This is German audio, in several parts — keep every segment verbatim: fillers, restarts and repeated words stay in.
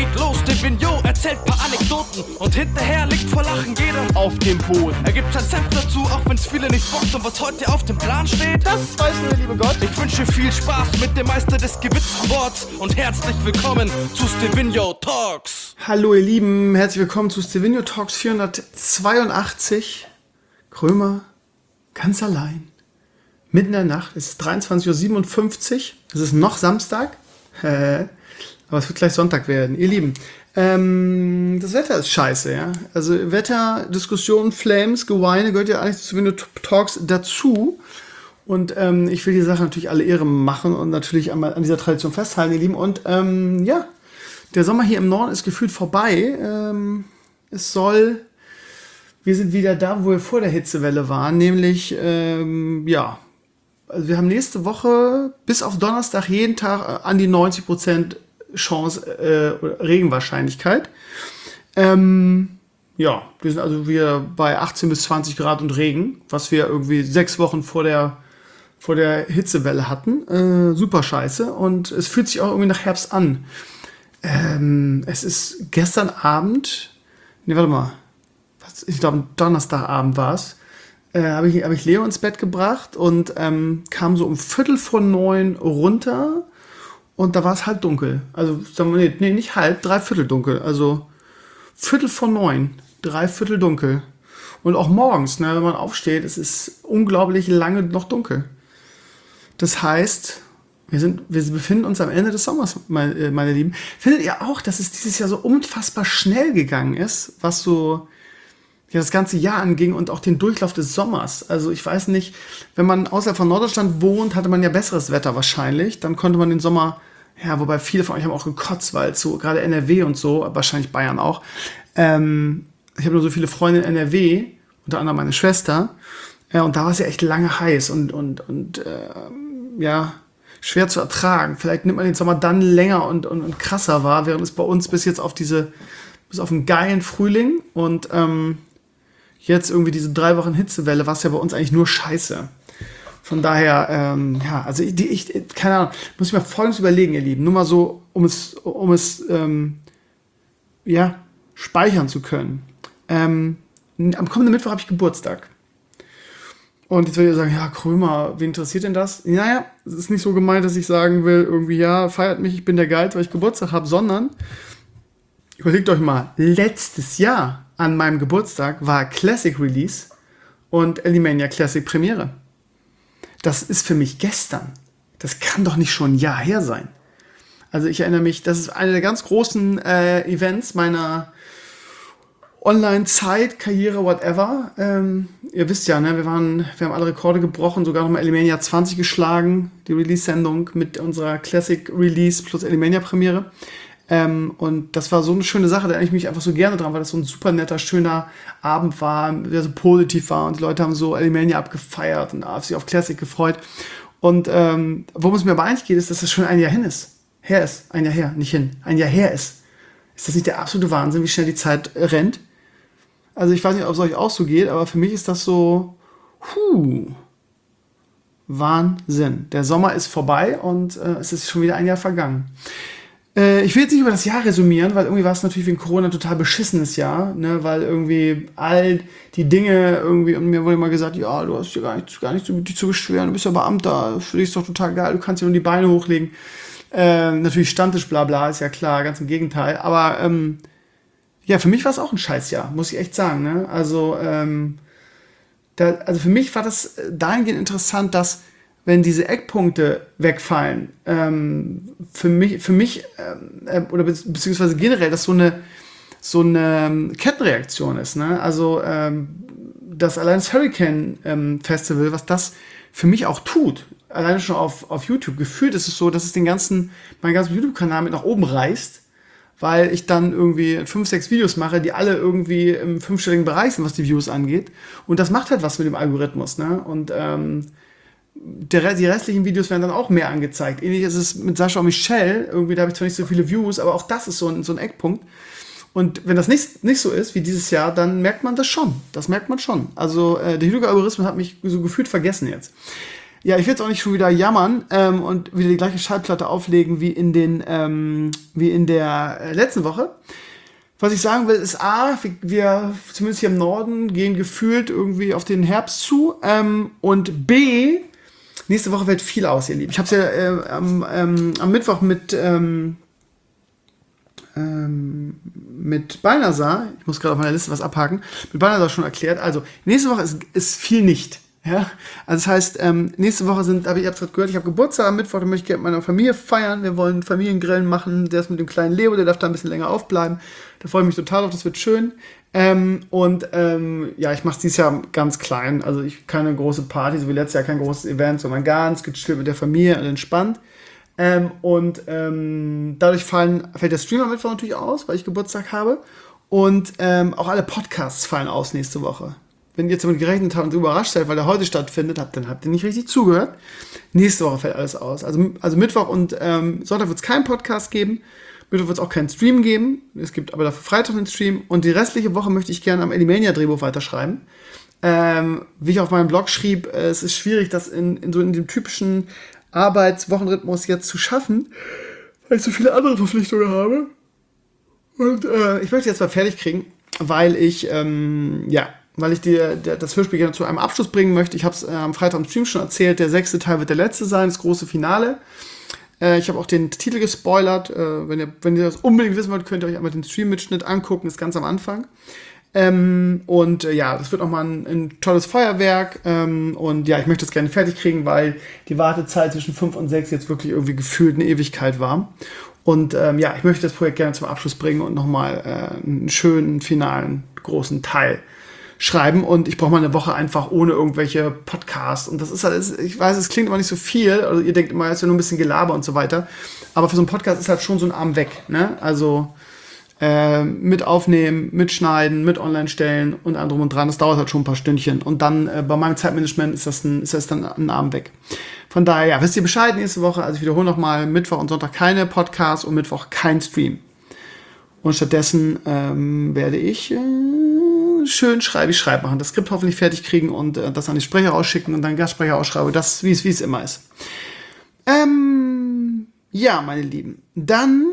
geht los, Divino erzählt paar Anekdoten und hinterher liegt vor Lachen jeder auf dem Boden. Er gibt sein Senf dazu, auch wenn's viele nicht bockt und was heute auf dem Plan steht, das weiß nur der liebe Gott. Ich wünsche viel Spaß mit dem Meister des gewitzten Worts und herzlich willkommen zu Stevino Talks. Hallo ihr Lieben, herzlich willkommen zu Stevino Talks vierhundertzweiundachtzig. Krömer, ganz allein, mitten in der Nacht, es ist dreiundzwanzig Uhr siebenundfünfzig, es ist noch Samstag, äh, aber es wird gleich Sonntag werden. Ihr Lieben, ähm, das Wetter ist scheiße, ja. Also Wetter, Diskussionen, Flames, Geweine gehört ja eigentlich zu Stevino Talks dazu. Und ähm, ich will die Sache natürlich alle Ehre machen und natürlich einmal an dieser Tradition festhalten, ihr Lieben. Und ähm, ja, der Sommer hier im Norden ist gefühlt vorbei. Ähm, es soll, wir sind wieder da, wo wir vor der Hitzewelle waren, nämlich, ähm, ja, also wir haben nächste Woche bis auf Donnerstag jeden Tag an die neunzig Prozent Chance, äh, Regenwahrscheinlichkeit. Ähm, ja, wir sind also wieder bei achtzehn bis zwanzig Grad und Regen, was wir irgendwie sechs Wochen vor der vor der Hitzewelle hatten. Äh, super scheiße. Und es fühlt sich auch irgendwie nach Herbst an. Ähm, es ist gestern Abend, nee, warte mal, was, ich glaube Donnerstagabend war es, äh, habe ich, hab ich Leo ins Bett gebracht und ähm, kam so um Viertel vor neun runter und da war es halb dunkel. Also, sagen wir, nee, nee, nicht halb, dreiviertel dunkel. Also Viertel vor neun, dreiviertel dunkel. Und auch morgens, ne, wenn man aufsteht, es ist unglaublich lange noch dunkel. Das heißt, wir, sind, wir befinden uns am Ende des Sommers, meine, meine Lieben. Findet ihr auch, dass es dieses Jahr so unfassbar schnell gegangen ist, was so ja, das ganze Jahr anging und auch den Durchlauf des Sommers? Also ich weiß nicht, wenn man außerhalb von Norddeutschland wohnt, hatte man ja besseres Wetter wahrscheinlich. Dann konnte man den Sommer, ja, wobei viele von euch haben auch gekotzt, weil so gerade N R W und so, wahrscheinlich Bayern auch. Ähm, ich habe nur so viele Freunde in N R W, unter anderem meine Schwester. Ja, und da war es ja echt lange heiß und, und, und äh, ja, schwer zu ertragen. Vielleicht nimmt man den Sommer dann länger und, und, und krasser wahr, während es bei uns bis jetzt auf diese, bis auf einen geilen Frühling und ähm, jetzt irgendwie diese drei Wochen Hitzewelle, war es ja bei uns eigentlich nur scheiße. Von daher, ähm, ja, also ich, ich, keine Ahnung, muss ich mir Folgendes überlegen, ihr Lieben. Nur mal so, um es, um es, ähm, ja, speichern zu können. Ähm, am kommenden Mittwoch habe ich Geburtstag. Und jetzt würde ich sagen, ja, Krömer, wen interessiert denn das? Naja, es ist nicht so gemeint, dass ich sagen will, irgendwie, ja, feiert mich, ich bin der Geilste, weil ich Geburtstag habe, sondern überlegt euch mal, letztes Jahr an meinem Geburtstag war Classic Release und Alimania Classic Premiere. Das ist für mich gestern. Das kann doch nicht schon ein Jahr her sein. Also ich erinnere mich, das ist eine der ganz großen äh, Events meiner Online-Zeit, Karriere, whatever. Ähm, ihr wisst ja, ne, wir waren, wir haben alle Rekorde gebrochen, sogar nochmal Alimania zwanzig geschlagen, die Release-Sendung mit unserer Classic Release plus Alimania-Premiere. Ähm, und das war so eine schöne Sache, da erinnere ich mich einfach so gerne dran, weil das so ein super netter, schöner Abend war, der so positiv war und die Leute haben so Alimania abgefeiert und sich auf Classic gefreut. Und ähm, worum es mir aber eigentlich geht, ist, dass das schon ein Jahr hin ist. Her ist. Ein Jahr her, nicht hin. Ein Jahr her ist. Ist das nicht der absolute Wahnsinn, wie schnell die Zeit rennt? Also ich weiß nicht, ob es euch auch so geht, aber für mich ist das so, huh, Wahnsinn. Der Sommer ist vorbei und äh, es ist schon wieder ein Jahr vergangen. Äh, ich will jetzt nicht über das Jahr resümieren, weil irgendwie war es natürlich wegen Corona ein total beschissenes Jahr, ne? Weil irgendwie all die Dinge irgendwie, und mir wurde immer gesagt, ja, du hast ja gar nicht, gar nicht zu, dich zu beschweren, du bist ja Beamter, für dich ist doch total geil, du kannst ja nur die Beine hochlegen. Äh, natürlich Stammtisch, bla bla, ist ja klar, ganz im Gegenteil, aber ähm, ja, für mich war es auch ein Scheißjahr, muss ich echt sagen. Ne? Also, ähm, da, also für mich war das dahingehend interessant, dass wenn diese Eckpunkte wegfallen, ähm, für mich, für mich äh, oder be- beziehungsweise generell, dass so eine so eine Kettenreaktion ist. Ne? Also ähm, das allein das Hurricane ähm, Festival, was das für mich auch tut, alleine schon auf, auf YouTube, gefühlt ist es so, dass es den ganzen, meinen ganzen YouTube-Kanal mit nach oben reißt, weil ich dann irgendwie fünf, sechs Videos mache, die alle irgendwie im fünfstelligen Bereich sind, was die Views angeht. Und das macht halt was mit dem Algorithmus, ne? Und ähm, der, die restlichen Videos werden dann auch mehr angezeigt. Ähnlich ist es mit Sascha und Michelle. Irgendwie, da habe ich zwar nicht so viele Views, aber auch das ist so ein, so ein Eckpunkt. Und wenn das nicht, nicht so ist wie dieses Jahr, dann merkt man das schon. Das merkt man schon. Also äh, der YouTube-Algorithmus hat mich so gefühlt vergessen jetzt. Ja, ich will jetzt auch nicht schon wieder jammern ähm, und wieder die gleiche Schallplatte auflegen wie in den ähm, wie in der äh, letzten Woche. Was ich sagen will, ist A, wir, wir zumindest hier im Norden gehen gefühlt irgendwie auf den Herbst zu ähm, und B, nächste Woche fällt viel aus, ihr Lieben. Ich habe es ja äh, am, ähm, am Mittwoch mit ähm, ähm, mit Balnasar, ich muss gerade auf meiner Liste was abhaken, mit Balnasar schon erklärt. Also, nächste Woche ist, ist viel nicht. Ja, also das heißt, ähm, nächste Woche sind, aber ihr habt es gerade gehört, ich habe Geburtstag am Mittwoch, da möchte ich gerne mit meiner Familie feiern. Wir wollen Familiengrillen machen, der ist mit dem kleinen Leo, der darf da ein bisschen länger aufbleiben. Da freue ich mich total drauf, das wird schön. Ähm, und ähm, ja, ich mache es dieses Jahr ganz klein, also ich keine große Party, so wie letztes Jahr kein großes Event, sondern ganz gechillt mit der Familie und entspannt. Ähm, und ähm, dadurch fallen, fällt der Stream am Mittwoch natürlich aus, weil ich Geburtstag habe. Und ähm, auch alle Podcasts fallen aus nächste Woche. Wenn ihr jetzt damit gerechnet habt und überrascht seid, weil der heute stattfindet, habt, dann habt ihr nicht richtig zugehört. Nächste Woche fällt alles aus. Also, also Mittwoch und ähm, Sonntag wird es keinen Podcast geben. Mittwoch wird es auch keinen Stream geben. Es gibt aber dafür Freitag einen Stream. Und die restliche Woche möchte ich gerne am Animania-Drehbuch weiterschreiben. Ähm, wie ich auf meinem Blog schrieb, äh, es ist schwierig, das in, in so in dem typischen Arbeitswochenrhythmus jetzt zu schaffen, weil ich so viele andere Verpflichtungen habe. Und äh, ich möchte jetzt mal fertig kriegen, weil ich, ähm, ja, weil ich dir das Hörspiel gerne zu einem Abschluss bringen möchte. Ich habe es äh, am Freitag im Stream schon erzählt, der sechste Teil wird der letzte sein, das große Finale. Äh, ich habe auch den Titel gespoilert. Äh, wenn, ihr, wenn ihr das unbedingt wissen wollt, könnt ihr euch einmal den Stream-Mitschnitt angucken, ist ganz am Anfang. Ähm, und äh, ja, das wird nochmal ein, ein tolles Feuerwerk. Ähm, und ja, ich möchte das gerne fertig kriegen, weil die Wartezeit zwischen fünf und sechs jetzt wirklich irgendwie gefühlt eine Ewigkeit war. Und ähm, ja, ich möchte das Projekt gerne zum Abschluss bringen und nochmal äh, einen schönen, finalen, großen Teil schreiben. Und ich brauche mal eine Woche einfach ohne irgendwelche Podcasts. Und das ist halt, ich weiß, es klingt immer nicht so viel. Also ihr denkt immer, es ist ja nur ein bisschen Gelaber und so weiter. Aber für so einen Podcast ist halt schon so ein Arm weg. Ne? Also äh, mit aufnehmen, mitschneiden, mit online stellen und anderem und dran. Das dauert halt schon ein paar Stündchen. Und dann äh, bei meinem Zeitmanagement ist das, ein, ist das dann ein Arm weg. Von daher, ja, wisst ihr Bescheid nächste Woche. Also ich wiederhole nochmal, Mittwoch und Sonntag keine Podcasts und Mittwoch kein Stream. Und stattdessen ähm, werde ich äh, schön schreibe, schreib machen, das Skript hoffentlich fertig kriegen und äh, das an die Sprecher rausschicken und dann Gastsprecher ausschreibe, das, wie es wie es immer ist. Ähm, ja, meine Lieben, dann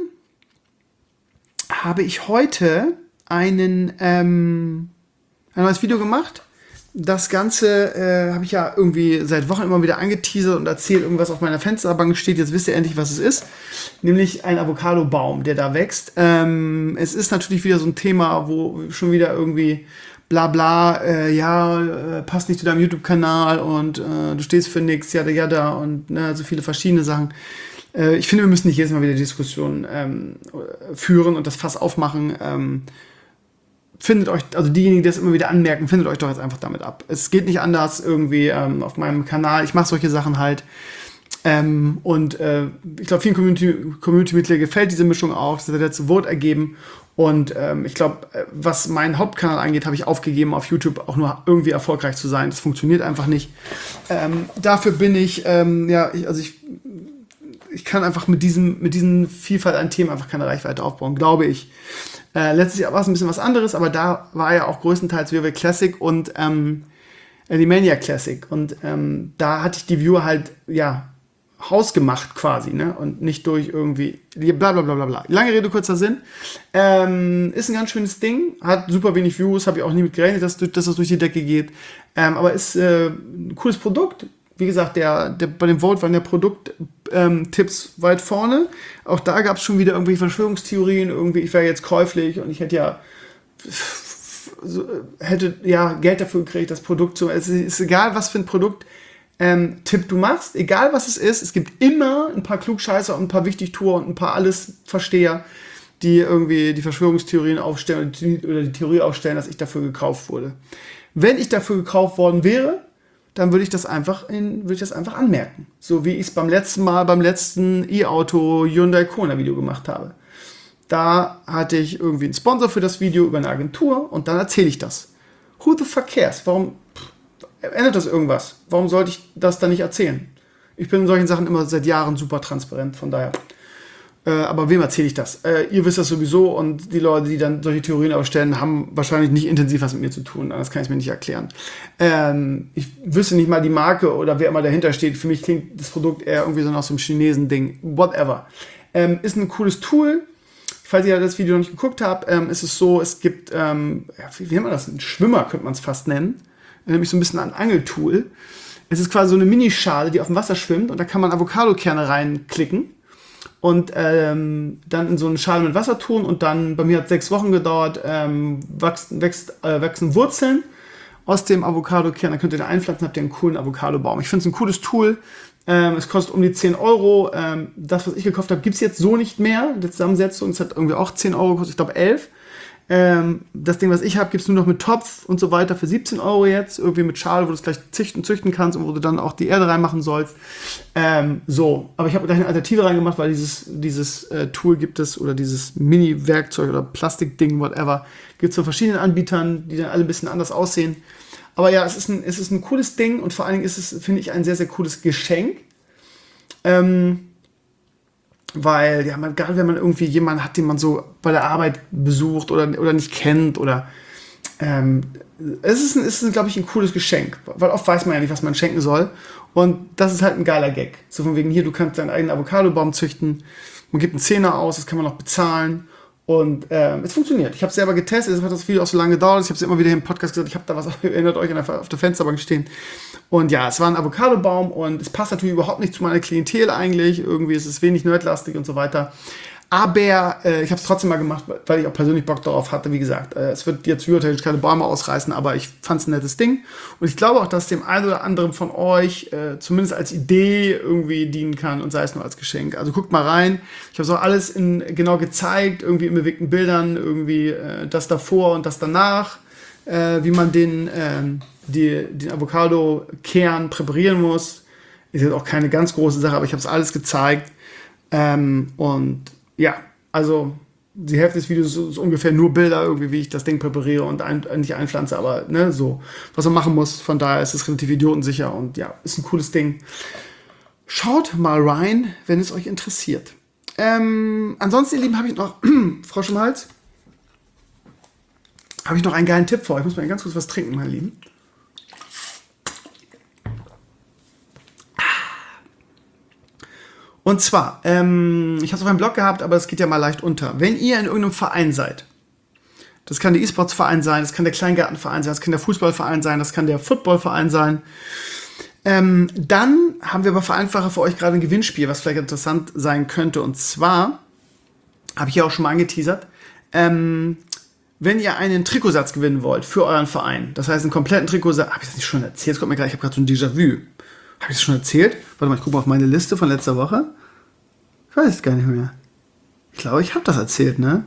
habe ich heute einen, ähm, ein neues Video gemacht. Das Ganze äh, habe ich ja irgendwie seit Wochen immer wieder angeteasert und erzählt, irgendwas auf meiner Fensterbank steht. Jetzt wisst ihr endlich, was es ist. Nämlich ein Avocado-Baum, der da wächst. Ähm, es ist natürlich wieder so ein Thema, wo schon wieder irgendwie bla bla, äh, ja, äh, passt nicht zu deinem YouTube-Kanal und äh, du stehst für nichts, jada jada und ne, so viele verschiedene Sachen. Äh, ich finde, wir müssen nicht jedes Mal wieder Diskussionen ähm, führen und das Fass aufmachen. Ähm, Findet euch, also diejenigen, die das immer wieder anmerken, findet euch doch jetzt einfach damit ab. Es geht nicht anders irgendwie ähm, auf meinem Kanal. Ich mache solche Sachen halt. Ähm, und äh, ich glaube, vielen Community- Community-Mitgliedern gefällt diese Mischung auch. Das hat der letzte Vote ergeben. Und ähm, ich glaube, was meinen Hauptkanal angeht, habe ich aufgegeben, auf YouTube auch nur irgendwie erfolgreich zu sein. Das funktioniert einfach nicht. Ähm, dafür bin ich, ähm, ja, ich, also ich, ich kann einfach mit diesem, mit diesen Vielfalt an Themen einfach keine Reichweite aufbauen, glaube ich. Äh, letztes Jahr war es ein bisschen was anderes, aber da war ja auch größtenteils WoW Classic und ähm, Animania Classic. Und ähm, da hatte ich die Viewer halt, ja, hausgemacht quasi, ne? Und nicht durch irgendwie bla bla bla bla bla. Lange Rede, kurzer Sinn. Ähm, ist ein ganz schönes Ding, hat super wenig Views, habe ich auch nie mit gerechnet, dass, dass das durch die Decke geht. Ähm, aber ist äh, ein cooles Produkt. Wie gesagt, der, der, bei dem Vote waren der Produkttipps ähm, weit vorne. Auch da gab es schon wieder irgendwelche Verschwörungstheorien, irgendwie, ich wäre jetzt käuflich und ich hätte ja so, hätte ja Geld dafür gekriegt, das Produkt zu. Es ist egal, was für ein Produkt ähm, Tipp du machst, egal was es ist, es gibt immer ein paar Klugscheißer und ein paar Wichtigtuer und ein paar Allesversteher, die irgendwie die Verschwörungstheorien aufstellen oder die Theorie aufstellen, dass ich dafür gekauft wurde. Wenn ich dafür gekauft worden wäre, dann würde ich das einfach in, würde ich das einfach anmerken. So wie ich es beim letzten Mal, beim letzten E-Auto Hyundai Kona Video gemacht habe. Da hatte ich irgendwie einen Sponsor für das Video über eine Agentur und dann erzähle ich das. Who the fuck cares? Warum pff, ändert das irgendwas? Warum sollte ich das dann nicht erzählen? Ich bin in solchen Sachen immer seit Jahren super transparent, von daher Äh, aber wem erzähle ich das? Äh, ihr wisst das sowieso und die Leute, die dann solche Theorien aufstellen, haben wahrscheinlich nicht intensiv was mit mir zu tun. Das kann ich mir nicht erklären. Ähm, ich wüsste nicht mal die Marke oder wer immer dahinter steht. Für mich klingt das Produkt eher irgendwie so nach so einem Chinesen-Ding. Whatever. Ähm, ist ein cooles Tool. Falls ihr das Video noch nicht geguckt habt, ähm, ist es so, es gibt, ähm, ja, wie, wie nennt man das? Ein Schwimmer könnte man es fast nennen. Nämlich so ein bisschen ein Angeltool. Es ist quasi so eine Minischale, die auf dem Wasser schwimmt und da kann man Avocadokerne reinklicken. Und ähm, dann in so eine Schale mit Wasser tun und dann, bei mir hat es sechs Wochen gedauert, ähm, wächst, wächst, äh, wachsen Wurzeln aus dem Avocado-Kern. Dann könnt ihr den einpflanzen, habt ihr einen coolen Avocado-Baum. Ich finde es ein cooles Tool. Ähm, es kostet um die zehn Euro. Ähm, das, was ich gekauft habe, gibt es jetzt so nicht mehr. Die Zusammensetzung, es hat irgendwie auch zehn Euro gekostet, ich glaube elf. Ähm, das Ding, was ich habe, gibt es nur noch mit Topf und so weiter für siebzehn Euro jetzt. Irgendwie mit Schale, wo du es gleich züchten, züchten kannst und wo du dann auch die Erde reinmachen sollst. Ähm, so, aber ich habe gleich eine Alternative reingemacht, weil dieses, dieses äh, Tool gibt es oder dieses Mini-Werkzeug oder Plastikding, whatever, gibt es von verschiedenen Anbietern, die dann alle ein bisschen anders aussehen. Aber ja, es ist ein, es ist ein cooles Ding und vor allen Dingen ist es, finde ich, ein sehr, sehr cooles Geschenk. Ähm, Weil, ja, man, gerade wenn man irgendwie jemanden hat, den man so bei der Arbeit besucht oder, oder nicht kennt oder ähm, es ist, ein, es ist glaube ich, ein cooles Geschenk, weil oft weiß man ja nicht, was man schenken soll und das ist halt ein geiler Gag. So von wegen hier, du kannst deinen eigenen Avocadobaum züchten, man gibt einen Zehner aus, das kann man noch bezahlen und ähm, es funktioniert. Ich habe es selber getestet, es hat das Video auch so lange gedauert, ich habe es immer wieder im Podcast gesagt, ich habe da was, erinnert euch, auf der Fensterbank stehen. Und ja, es war ein Avocadobaum und es passt natürlich überhaupt nicht zu meiner Klientel eigentlich. Irgendwie ist es wenig nerdlastig und so weiter. Aber äh, ich habe es trotzdem mal gemacht, weil ich auch persönlich Bock darauf hatte. Wie gesagt, äh, es wird jetzt hypothetisch keine Bäume ausreißen, aber ich fand es ein nettes Ding. Und ich glaube auch, dass dem einen oder anderen von euch äh, zumindest als Idee irgendwie dienen kann und sei es nur als Geschenk. Also guckt mal rein. Ich habe es auch alles in, genau gezeigt, irgendwie in bewegten Bildern, irgendwie äh, das davor und das danach, äh, wie man den... Äh, Die, den Avocado-Kern präparieren muss. Ist jetzt auch keine ganz große Sache, aber ich habe es alles gezeigt. Ähm, und ja, also die Hälfte des Videos ist ungefähr nur Bilder, irgendwie, wie ich das Ding präpariere und ein, nicht einpflanze, aber ne, so, was man machen muss. Von daher ist es relativ idiotensicher und ja, ist ein cooles Ding. Schaut mal rein, wenn es euch interessiert. Ähm, ansonsten, ihr Lieben, habe ich noch Frosch im Hals. Habe ich noch einen geilen Tipp für euch. Ich muss mal ganz kurz was trinken, meine Lieben. Und zwar, ähm, ich habe es auf meinem Blog gehabt, aber es geht ja mal leicht unter. Wenn ihr in irgendeinem Verein seid, das kann der E-Sports-Verein sein, das kann der Kleingartenverein sein, das kann der Fußballverein sein, das kann der Footballverein sein, ähm, dann haben wir aber vereinfacher für euch gerade ein Gewinnspiel, was vielleicht interessant sein könnte. Und zwar, habe ich ja auch schon mal angeteasert, ähm, wenn ihr einen Trikotsatz gewinnen wollt für euren Verein, das heißt einen kompletten Trikotsatz, habe ich das nicht schon erzählt? Kommt mir gleich, ich habe gerade so ein Déjà-vu. Habe ich das schon erzählt? Warte mal, ich gucke mal auf meine Liste von letzter Woche. Ich weiß es gar nicht mehr. Ich glaube, ich habe das erzählt, ne?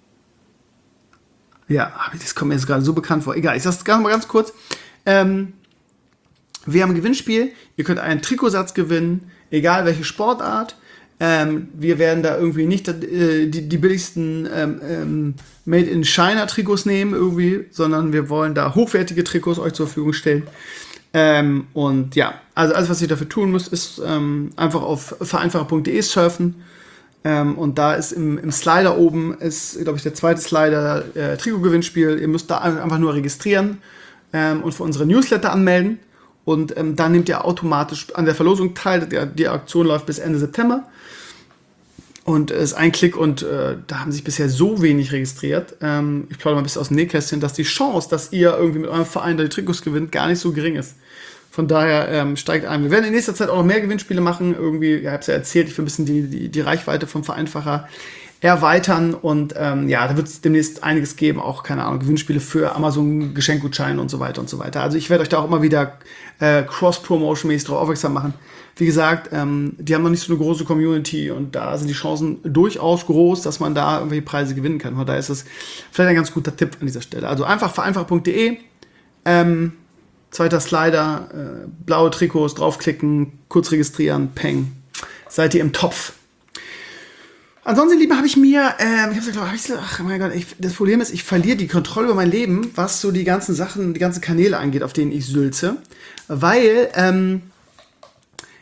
Ja, das kommt mir jetzt gerade so bekannt vor. Egal, ich sage es gerade mal ganz kurz. Ähm, wir haben ein Gewinnspiel. Ihr könnt einen Trikotsatz gewinnen, egal welche Sportart. Ähm, wir werden da irgendwie nicht äh, die, die billigsten ähm, ähm, Made-in-China-Trikots nehmen, irgendwie, sondern wir wollen da hochwertige Trikots euch zur Verfügung stellen. Ähm, und ja, also alles, was ihr dafür tun müsst, ist ähm, einfach auf vereinfacher punkt de surfen. Ähm, und da ist im, im Slider oben, ist, glaube ich, der zweite Slider, äh, Trikot-Gewinnspiel. Ihr müsst da einfach nur registrieren ähm, und für unsere Newsletter anmelden. Und ähm, dann nehmt ihr automatisch an der Verlosung teil. Die, die Aktion läuft bis Ende September. Und es ist ein Klick und äh, da haben sich bisher so wenig registriert. Ähm, ich plaudere mal ein bisschen aus dem Nähkästchen, dass die Chance, dass ihr irgendwie mit eurem Verein da die Trikots gewinnt, gar nicht so gering ist. Von daher ähm, steigt ein. Wir werden in nächster Zeit auch noch mehr Gewinnspiele machen. Irgendwie, ich habe es ja erzählt, ich will ein bisschen die, die, die Reichweite vom Vereinfacher erweitern. Und ähm, ja, da wird es demnächst einiges geben. Auch, keine Ahnung, Gewinnspiele für Amazon, Geschenkgutscheine und so weiter und so weiter. Also ich werde euch da auch immer wieder äh, Cross-Promotion-mäßig darauf aufmerksam machen. Wie gesagt, ähm, die haben noch nicht so eine große Community und da sind die Chancen durchaus groß, dass man da irgendwelche Preise gewinnen kann. Von daher ist das vielleicht ein ganz guter Tipp an dieser Stelle. Also einfach vereinfacher punkt de, ähm, zweiter Slider, äh, blaue Trikots, draufklicken, kurz registrieren, peng, seid ihr im Topf. Ansonsten, Liebe, habe ich mir, ähm, ich habe gesagt, hab ich, ach mein Gott, ich, das Problem ist, ich verliere die Kontrolle über mein Leben, was so die ganzen Sachen, die ganzen Kanäle angeht, auf denen ich sülze, weil, ähm,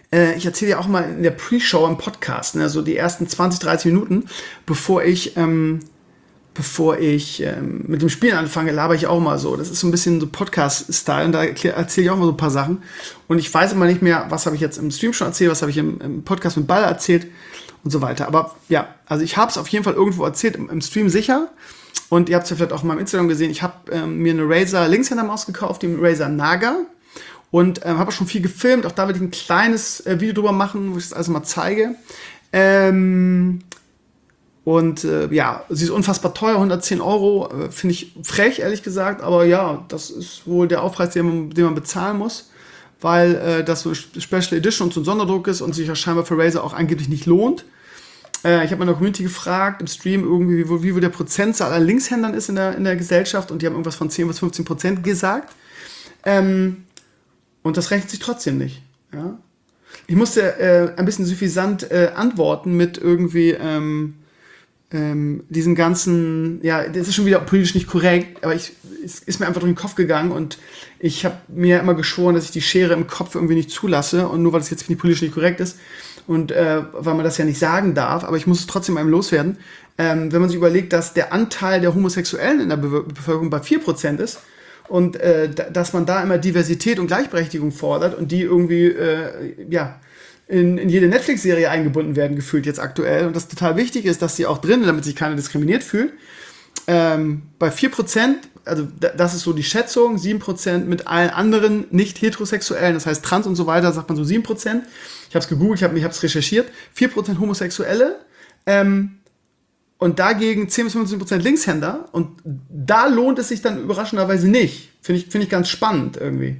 äh, ich erzähle ja auch mal in der Pre-Show im Podcast, ne, so die ersten zwanzig, dreißig Minuten, bevor ich, ähm, bevor ich ähm, mit dem Spielen anfange, laber ich auch mal so. Das ist so ein bisschen so Podcast-Style und da erzähle ich auch mal so ein paar Sachen. Und ich weiß immer nicht mehr, was habe ich jetzt im Stream schon erzählt, was habe ich im, im Podcast mit Ball erzählt und so weiter. Aber ja, also ich habe es auf jeden Fall irgendwo erzählt, im, im Stream sicher. Und ihr habt es ja vielleicht auch in meinem Instagram gesehen, ich habe ähm, mir eine Razer Linkshänder-Maus gekauft, die Razer Naga. Und ähm, habe auch schon viel gefilmt. Auch da werde ich ein kleines äh, Video drüber machen, wo ich das alles mal zeige. Ähm, und äh, ja, sie ist unfassbar teuer, hundertzehn Euro. Äh, Finde ich frech, ehrlich gesagt. Aber ja, das ist wohl der Aufpreis, den man, den man bezahlen muss. Weil äh, das so Special Edition und so ein Sonderdruck ist und sich ja scheinbar für Razer auch angeblich nicht lohnt. Äh, ich habe meine Community gefragt im Stream, irgendwie, wie, wie wohl der Prozentzahl an Linkshändern ist in der, in der Gesellschaft. Und die haben irgendwas von zehn bis fünfzehn Prozent gesagt. Ähm, Und das rechnet sich trotzdem nicht. Ja? Ich musste äh, ein bisschen suffisant äh, antworten mit irgendwie ähm, ähm, diesen ganzen, ja, das ist schon wieder politisch nicht korrekt, aber ich, es ist mir einfach durch den Kopf gegangen und ich habe mir immer geschworen, dass ich die Schere im Kopf irgendwie nicht zulasse und nur weil es jetzt nicht politisch nicht korrekt ist und äh, weil man das ja nicht sagen darf, aber ich muss es trotzdem einem loswerden. Ähm, wenn man sich überlegt, dass der Anteil der Homosexuellen in der Be- Bevölkerung bei vier Prozent ist, und äh, dass man da immer Diversität und Gleichberechtigung fordert und die irgendwie äh, ja, in, in jede Netflix-Serie eingebunden werden, gefühlt jetzt aktuell. Und das total wichtig ist, dass sie auch drin, damit sich keiner diskriminiert fühlt. Ähm, bei vier Prozent, also das ist so die Schätzung, sieben Prozent mit allen anderen nicht-heterosexuellen, das heißt trans und so weiter, sagt man so sieben Prozent. Ich habe es gegoogelt, ich habe es recherchiert. vier Prozent Homosexuelle, ähm, und dagegen zehn bis fünfzehn Prozent Linkshänder. Und da lohnt es sich dann überraschenderweise nicht. Finde ich, find ich ganz spannend irgendwie.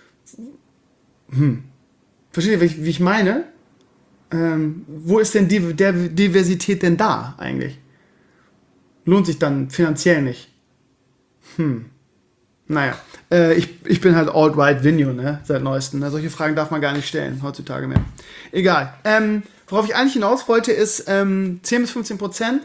Hm. Versteht ihr, wie ich, wie ich meine? Ähm, wo ist denn die der Diversität denn da eigentlich? Lohnt sich dann finanziell nicht. Hm. Naja, äh, ich, ich bin halt alt-right-Vigno, ne, seit neuestem. Ne? Solche Fragen darf man gar nicht stellen, heutzutage mehr. Egal. Ähm, worauf ich eigentlich hinaus wollte, ist ähm, zehn bis fünfzehn Prozent.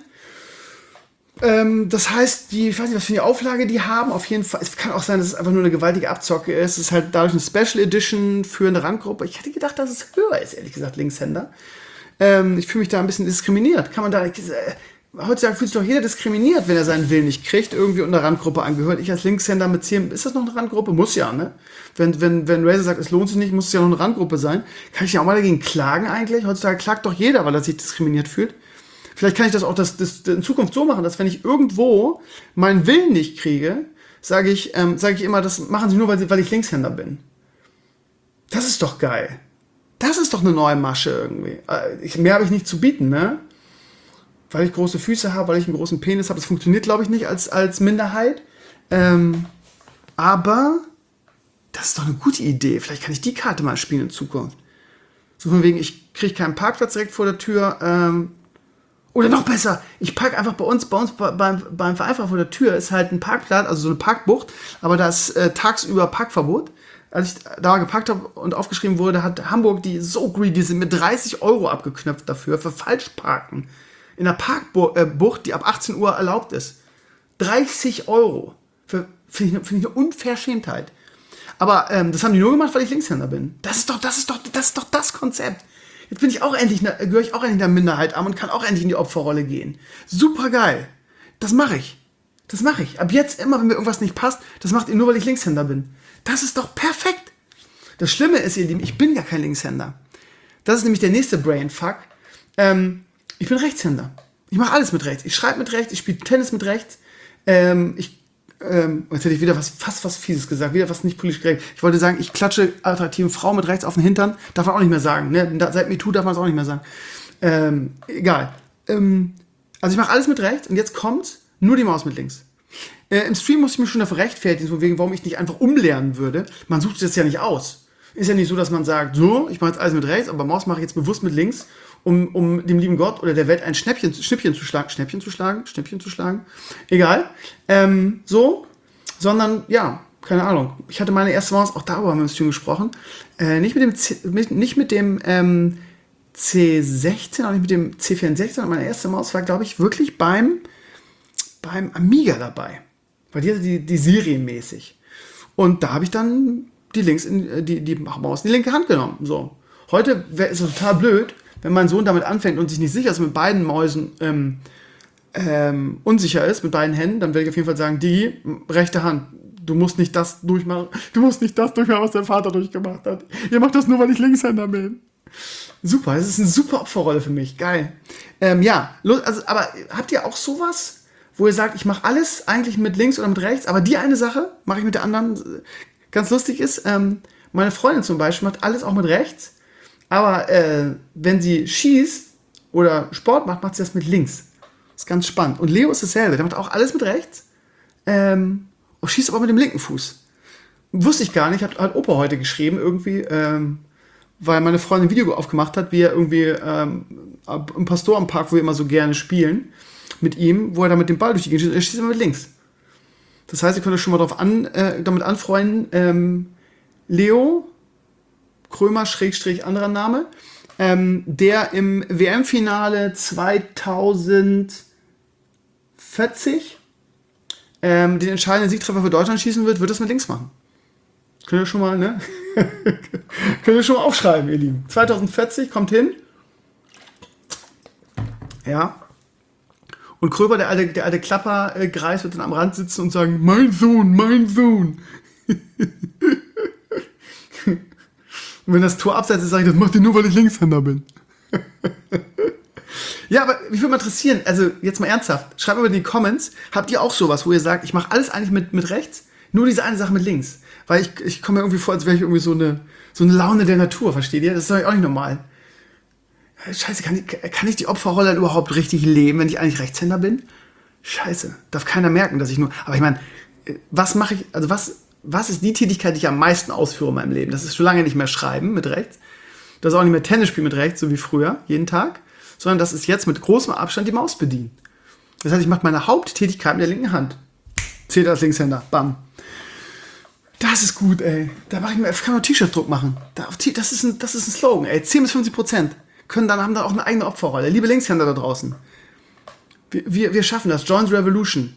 Ähm, das heißt, die, ich weiß nicht, was für eine Auflage die haben, auf jeden Fall. Es kann auch sein, dass es einfach nur eine gewaltige Abzocke ist. Es ist halt dadurch eine Special Edition für eine Randgruppe. Ich hätte gedacht, dass es höher ist, ehrlich gesagt, Linkshänder. Ähm, ich fühle mich da ein bisschen diskriminiert. Kann man da, äh, heutzutage fühlt sich doch jeder diskriminiert, wenn er seinen Willen nicht kriegt, irgendwie unter einer Randgruppe angehört. Ich als Linkshänder mit zehn, ist das noch eine Randgruppe? Muss ja, ne? Wenn, wenn, wenn Razer sagt, es lohnt sich nicht, muss es ja noch eine Randgruppe sein. Kann ich ja auch mal dagegen klagen eigentlich? Heutzutage klagt doch jeder, weil er sich diskriminiert fühlt. Vielleicht kann ich das auch das, das in Zukunft so machen, dass wenn ich irgendwo meinen Willen nicht kriege, sage ich, ähm, sage ich immer, das machen sie nur, weil, sie, weil ich Linkshänder bin. Das ist doch geil. Das ist doch eine neue Masche irgendwie. Äh, ich, mehr habe ich nicht zu bieten, ne? Weil ich große Füße habe, weil ich einen großen Penis habe. Das funktioniert, glaube ich, nicht als, als Minderheit. Ähm, aber das ist doch eine gute Idee. Vielleicht kann ich die Karte mal spielen in Zukunft. So von wegen, ich kriege keinen Parkplatz direkt vor der Tür. Ähm, oder noch besser, ich parke einfach bei uns, bei uns beim, beim Vereinfacher vor der Tür ist halt ein Parkplatz, also so eine Parkbucht, aber da ist äh, tagsüber Parkverbot. Als ich da geparkt habe und aufgeschrieben wurde, hat Hamburg die so greedy sind mit dreißig Euro abgeknöpft dafür, für Falschparken. In der Parkbucht, die ab achtzehn Uhr erlaubt ist. dreißig Euro. Finde ich, find ich eine Unverschämtheit. Aber ähm, das haben die nur gemacht, weil ich Linkshänder bin. Das ist doch, das ist doch, das ist doch das Konzept. Jetzt bin ich auch endlich, gehöre ich auch endlich der Minderheit an und kann auch endlich in die Opferrolle gehen. Super geil. Das mache ich. Das mache ich. Ab jetzt immer, wenn mir irgendwas nicht passt, das macht ihr nur, weil ich Linkshänder bin. Das ist doch perfekt. Das Schlimme ist, ihr Lieben, ich bin gar kein Linkshänder. Das ist nämlich der nächste Brainfuck. Ähm, ich bin Rechtshänder. Ich mache alles mit rechts. Ich schreibe mit rechts, ich spiele Tennis mit rechts. Ähm, ich, ähm, jetzt hätte ich wieder was, fast was Fieses gesagt, wieder was nicht politisch korrekt. Ich wollte sagen, ich klatsche attraktiven Frauen mit rechts auf den Hintern. Darf man auch nicht mehr sagen. Ne? Seit MeToo darf man es auch nicht mehr sagen. Ähm, egal. Ähm, also ich mache alles mit rechts und jetzt kommt nur die Maus mit links. Äh, Im Stream musste ich mich schon dafür rechtfertigen, von wegen, warum ich nicht einfach umlernen würde. Man sucht sich das ja nicht aus. Ist ja nicht so, dass man sagt, so, ich mache jetzt alles mit rechts, aber Maus mache ich jetzt bewusst mit links, um, um dem lieben Gott oder der Welt ein Schnäppchen, Schnippchen zu schlagen. Schnäppchen zu schlagen? Schnippchen zu schlagen? Egal. Ähm, so. Sondern, ja, keine Ahnung. Ich hatte meine erste Maus, auch darüber haben wir im Stream gesprochen, äh, nicht mit dem, C, mit, nicht mit dem ähm, C sechzehn, auch nicht mit dem C vierundsechzig, sondern meine erste Maus war, glaube ich, wirklich beim, beim Amiga dabei. Weil die hatte die, die serienmäßig. Und da habe ich dann die, links in, die, die Maus in die linke Hand genommen. So. Heute wäre es total blöd, wenn mein Sohn damit anfängt und sich nicht sicher ist, mit beiden Mäusen ähm, ähm, unsicher ist, mit beiden Händen, dann werde ich auf jeden Fall sagen, die rechte Hand, du musst nicht das durchmachen, du musst nicht das durchmachen, was dein Vater durchgemacht hat. Ihr macht das nur, weil ich Linkshänder bin. Super, das ist eine super Opferrolle für mich, geil. Ähm, ja, also, aber habt ihr auch sowas, wo ihr sagt, ich mache alles eigentlich mit links oder mit rechts, aber die eine Sache mache ich mit der anderen. Ganz lustig ist, ähm, meine Freundin zum Beispiel macht alles auch mit rechts, aber äh, wenn sie schießt oder Sport macht, macht sie das mit links. Das ist ganz spannend. Und Leo ist dasselbe, der macht auch alles mit rechts, ähm, und schießt aber mit dem linken Fuß. Wusste ich gar nicht, hat, hat Opa heute geschrieben, irgendwie, ähm, weil meine Freundin ein Video aufgemacht hat, wie er irgendwie ähm, im Pastorenpark, wo wir immer so gerne spielen, mit ihm, wo er da mit dem Ball durch die Gegend schießt, er schießt immer mit links. Das heißt, ihr könnt euch schon mal drauf an, äh, damit anfreunden, ähm, Leo, Krömer, Schrägstrich, anderer Name, ähm, der im W M-Finale zweitausendvierzig ähm, den entscheidenden Siegtreffer für Deutschland schießen wird, wird das mit links machen. Könnt ihr schon mal, ne? Könnt ihr schon mal aufschreiben, ihr Lieben. zweitausendvierzig, kommt hin. Ja. Und Kröber, der alte, der alte Klappergreis, wird dann am Rand sitzen und sagen, mein Sohn, mein Sohn. Und wenn das Tor abseits ist, sage ich, das macht ihr nur, weil ich Linkshänder bin. Ja, aber mich würde mal interessieren, also jetzt mal ernsthaft, schreibt mal in die Comments, habt ihr auch sowas, wo ihr sagt, ich mache alles eigentlich mit, mit rechts, nur diese eine Sache mit links. Weil ich, ich komme mir irgendwie vor, als wäre ich irgendwie so eine, so eine Laune der Natur, versteht ihr? Das ist doch auch nicht normal. Scheiße, kann ich, kann ich die Opferrolle überhaupt richtig leben, wenn ich eigentlich Rechtshänder bin? Scheiße, darf keiner merken, dass ich nur... Aber ich meine, was mache ich, also was, was ist die Tätigkeit, die ich am meisten ausführe in meinem Leben? Das ist schon lange nicht mehr Schreiben mit rechts. Das ist auch nicht mehr Tennis spielen mit rechts, so wie früher, jeden Tag. Sondern das ist jetzt mit großem Abstand die Maus bedienen. Das heißt, ich mache meine Haupttätigkeit mit der linken Hand. Zählt als Linkshänder, bam. Das ist gut, ey. Da mache ich mir, kann man T-Shirt-Druck machen. Das ist ein, das ist ein Slogan, ey. zehn bis fünfzig Prozent können dann, haben dann auch eine eigene Opferrolle. Liebe Linkshänder da draußen. Wir, wir, wir schaffen das. Join the Revolution.